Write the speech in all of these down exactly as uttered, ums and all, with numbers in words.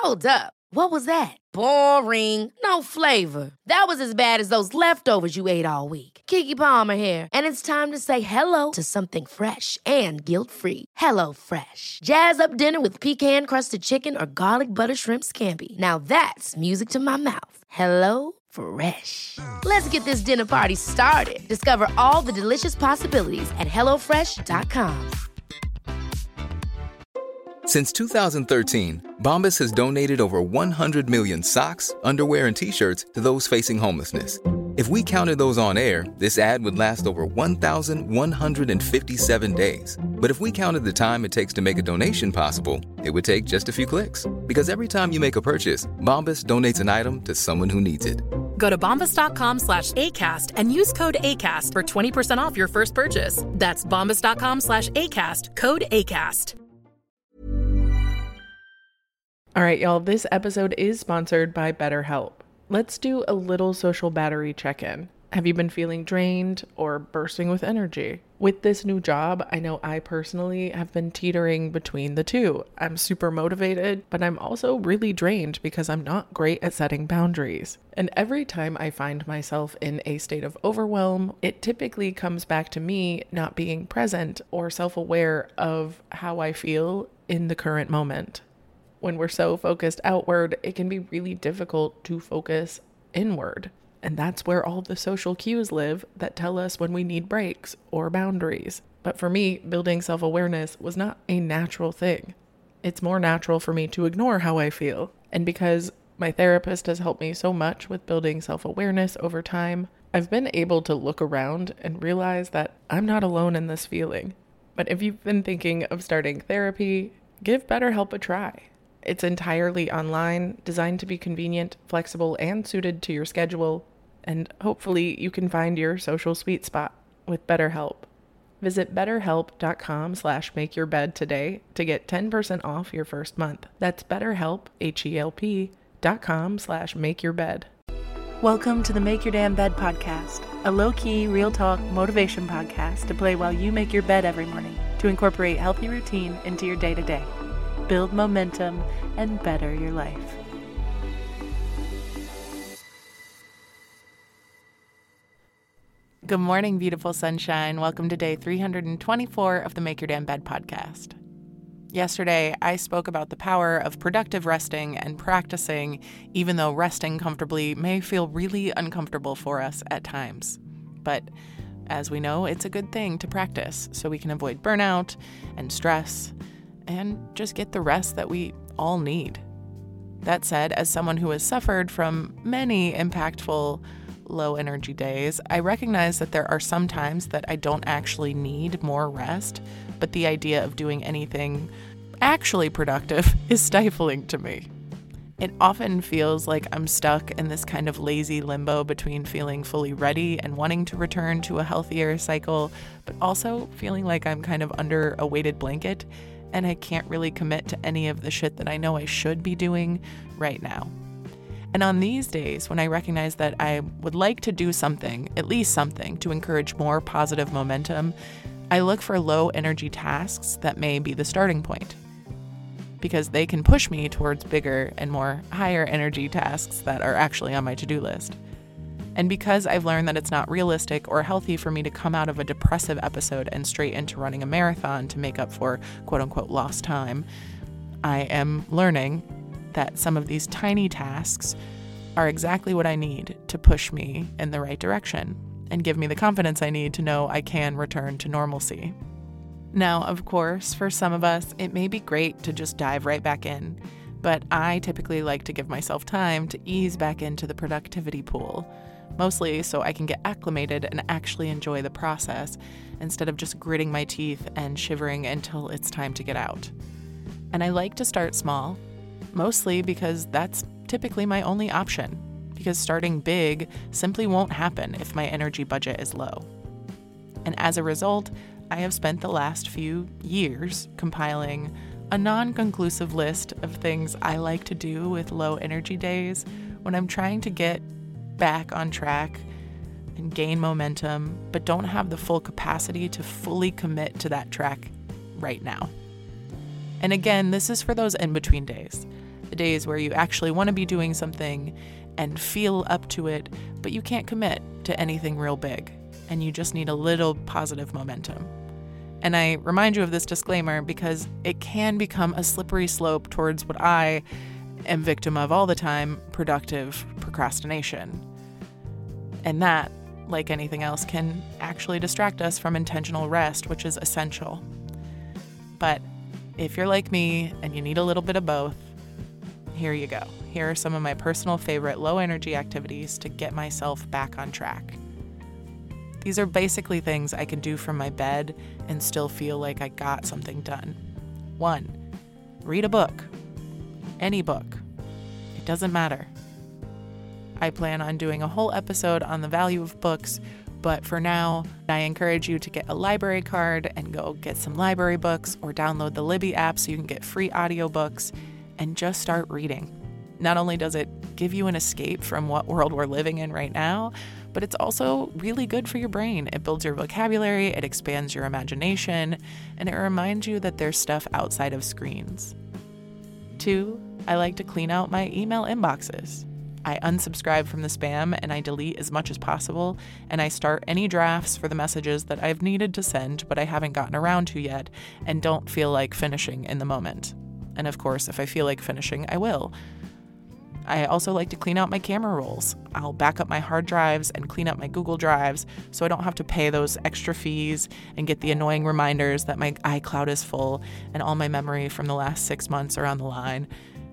Hold up. What was that? Boring. No flavor. That was as bad as those leftovers you ate all week. Keke Palmer here, and it's time to say hello to something fresh and guilt-free. Hello Fresh. Jazz up dinner with pecan-crusted chicken or garlic butter shrimp scampi. Now that's music to my mouth. Hello Fresh. Let's get this dinner party started. Discover all the delicious possibilities at hello fresh dot com. Since two thousand thirteen, Bombas has donated over one hundred million socks, underwear, and T-shirts to those facing homelessness. If we counted those on air, this ad would last over one thousand one hundred fifty-seven days. But if we counted the time it takes to make a donation possible, it would take just a few clicks. Because every time you make a purchase, Bombas donates an item to someone who needs it. Go to bombas.com slash ACAST and use code ACAST for twenty percent off your first purchase. That's bombas.com slash ACAST, code ACAST. All right, y'all, this episode is sponsored by BetterHelp. Let's do a little social battery check-in. Have you been feeling drained or bursting with energy? With this new job, I know I personally have been teetering between the two. I'm super motivated, but I'm also really drained because I'm not great at setting boundaries. And every time I find myself in a state of overwhelm, it typically comes back to me not being present or self-aware of how I feel in the current moment. When we're so focused outward, it can be really difficult to focus inward. And that's where all the social cues live that tell us when we need breaks or boundaries. But for me, building self-awareness was not a natural thing. It's more natural for me to ignore how I feel. And because my therapist has helped me so much with building self-awareness over time, I've been able to look around and realize that I'm not alone in this feeling. But if you've been thinking of starting therapy, give BetterHelp a try. It's entirely online, designed to be convenient, flexible, and suited to your schedule. And hopefully you can find your social sweet spot with BetterHelp. Visit betterhelp.com slash make your bed today to get ten percent off your first month. That's betterhelp, H-E-L-P, dot com slash make your bed. Welcome to the Make Your Damn Bed podcast, a low-key, real-talk motivation podcast to play while you make your bed every morning to incorporate healthy routine into your day-to-day. Build momentum, and better your life. Good morning, beautiful sunshine. Welcome to day three hundred twenty-four of the Make Your Damn Bed podcast. Yesterday, I spoke about the power of productive resting and practicing, even though resting comfortably may feel really uncomfortable for us at times. But as we know, it's a good thing to practice so we can avoid burnout and stress and just get the rest that we all need. That said, as someone who has suffered from many impactful low energy days, I recognize that there are some times that I don't actually need more rest, but the idea of doing anything actually productive is stifling to me. It often feels like I'm stuck in this kind of lazy limbo between feeling fully ready and wanting to return to a healthier cycle, but also feeling like I'm kind of under a weighted blanket and I can't really commit to any of the shit that I know I should be doing right now. And on these days, when I recognize that I would like to do something, at least something, to encourage more positive momentum, I look for low energy tasks that may be the starting point, because they can push me towards bigger and more higher energy tasks that are actually on my to-do list. And because I've learned that it's not realistic or healthy for me to come out of a depressive episode and straight into running a marathon to make up for quote-unquote lost time, I am learning that some of these tiny tasks are exactly what I need to push me in the right direction and give me the confidence I need to know I can return to normalcy. Now, of course, for some of us, it may be great to just dive right back in, but I typically like to give myself time to ease back into the productivity pool, mostly so I can get acclimated and actually enjoy the process instead of just gritting my teeth and shivering until it's time to get out. And I like to start small, mostly because that's typically my only option, because starting big simply won't happen if my energy budget is low. And as a result, I have spent the last few years compiling a non-conclusive list of things I like to do with low energy days when I'm trying to get back on track and gain momentum, but don't have the full capacity to fully commit to that track right now. And again, this is for those in-between days. the days where you actually want to be doing something and feel up to it, but you can't commit to anything real big, and you just need a little positive momentum. And I remind you of this disclaimer because it can become a slippery slope towards what I am victim of all the time, productive procrastination. And that, like anything else, can actually distract us from intentional rest, which is essential. But if you're like me and you need a little bit of both, here you go. Here are some of my personal favorite low-energy activities to get myself back on track. These are basically things I can do from my bed and still feel like I got something done. One, read a book. Any book. It doesn't matter. I plan on doing a whole episode on the value of books, but for now, I encourage you to get a library card and go get some library books or download the Libby app so you can get free audiobooks and just start reading. Not only does it give you an escape from what world we're living in right now, but it's also really good for your brain. It builds your vocabulary, it expands your imagination, and it reminds you that there's stuff outside of screens. Two, I like to clean out my email inboxes. I unsubscribe from the spam and I delete as much as possible, and I start any drafts for the messages that I've needed to send but I haven't gotten around to yet and don't feel like finishing in the moment. And of course, if I feel like finishing, I will. I also like to clean out my camera rolls. I'll back up my hard drives and clean up my Google Drives so I don't have to pay those extra fees and get the annoying reminders that my iCloud is full and all my memory from the last six months are on the line.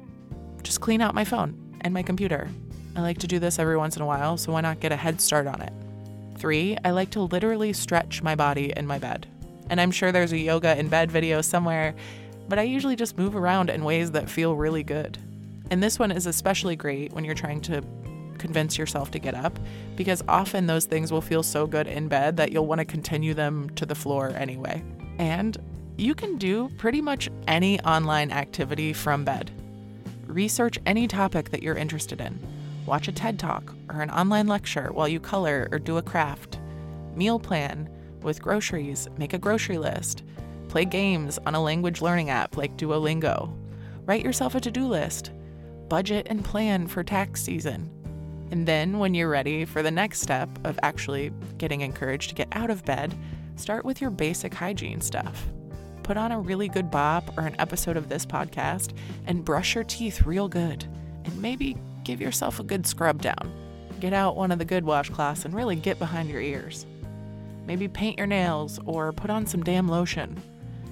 Just clean out my phone and my computer. I like to do this every once in a while, so why not get a head start on it? Three, I like to literally stretch my body in my bed. And I'm sure there's a yoga in bed video somewhere, but I usually just move around in ways that feel really good. And this one is especially great when you're trying to convince yourself to get up, because often those things will feel so good in bed that you'll want to continue them to the floor anyway. And you can do pretty much any online activity from bed. Research any topic that you're interested in. Watch a TED Talk or an online lecture while you color or do a craft. Meal plan with groceries, make a grocery list. Play games on a language learning app like Duolingo. Write yourself a to-do list. Budget and plan for tax season. And then when you're ready for the next step of actually getting encouraged to get out of bed, start with your basic hygiene stuff. Put on a really good bop or an episode of this podcast and brush your teeth real good. And maybe give yourself a good scrub down. Get out one of the good washcloths and really get behind your ears. Maybe paint your nails or put on some damn lotion.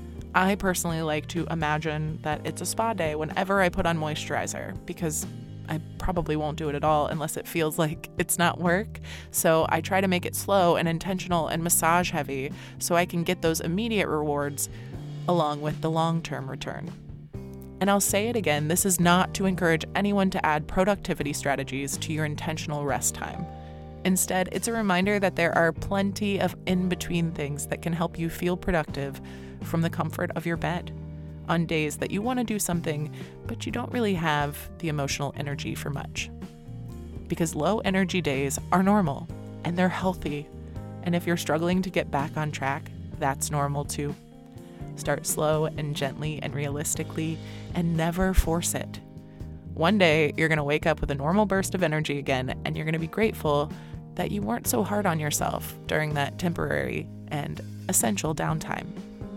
I personally like to imagine that it's a spa day whenever I put on moisturizer, because I probably won't do it at all unless it feels like it's not work. So I try to make it slow and intentional and massage heavy so I can get those immediate rewards along with the long-term return. And I'll say it again, this is not to encourage anyone to add productivity strategies to your intentional rest time. Instead, it's a reminder that there are plenty of in-between things that can help you feel productive from the comfort of your bed on days that you want to do something, but you don't really have the emotional energy for much. Because low energy days are normal and they're healthy. And if you're struggling to get back on track, that's normal too. Start slow and gently and realistically and never force it. One day, you're going to wake up with a normal burst of energy again, and you're going to be grateful that you weren't so hard on yourself during that temporary and essential downtime.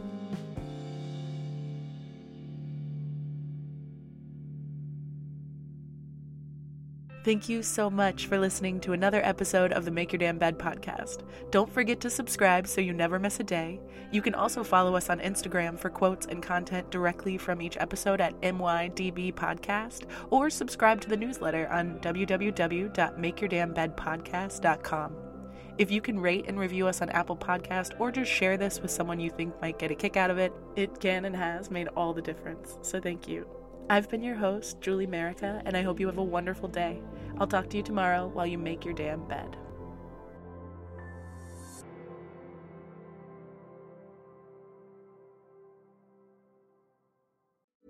Thank you so much for listening to another episode of the Make Your Damn Bed podcast. Don't forget to subscribe so you never miss a day. You can also follow us on Instagram for quotes and content directly from each episode at M Y D B Podcast, or subscribe to the newsletter on w w w dot make your damn bed podcast dot com. If you can rate and review us on Apple Podcast, or just share this with someone you think might get a kick out of it, it can and has made all the difference, so thank you. I've been your host, Julie Merica, and I hope you have a wonderful day. I'll talk to you tomorrow while you make your damn bed.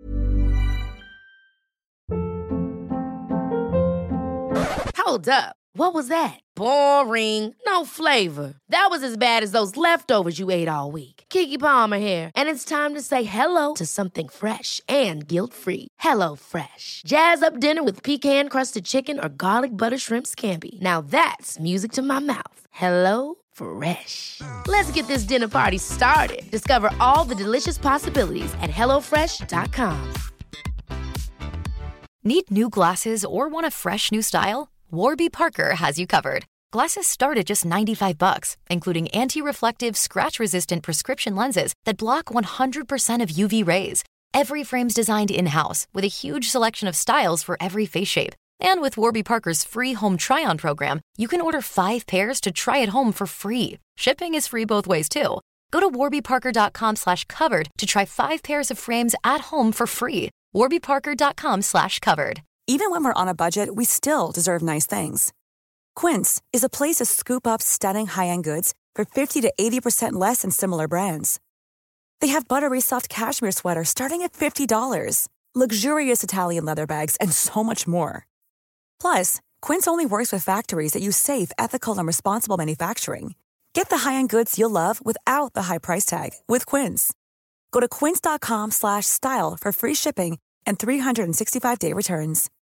Hold up. What was that? Boring. No flavor. That was as bad as those leftovers you ate all week. Keke Palmer here, and it's time to say hello to something fresh and guilt-free. Hello Fresh. Jazz up dinner with pecan-crusted chicken or garlic butter shrimp scampi. Now that's music to my mouth. Hello Fresh. Let's get this dinner party started. Discover all the delicious possibilities at hello fresh dot com. Need new glasses or want a fresh new style? Warby Parker has you covered. Glasses start at just ninety-five bucks, including anti-reflective, scratch-resistant prescription lenses that block one hundred percent of U V rays. Every frame's designed in-house with a huge selection of styles for every face shape. And with Warby Parker's free home try-on program, you can order five pairs to try at home for free. Shipping is free both ways, too. Go to warbyparker.com slash covered to try five pairs of frames at home for free. warbyparker.com slash covered. Even when we're on a budget, we still deserve nice things. Quince is a place to scoop up stunning high-end goods for fifty to eighty percent less than similar brands. They have buttery soft cashmere sweaters starting at fifty dollars, luxurious Italian leather bags, and so much more. Plus, Quince only works with factories that use safe, ethical, and responsible manufacturing. Get the high-end goods you'll love without the high price tag with Quince. Go to quince.com slash style for free shipping and three sixty-five day returns.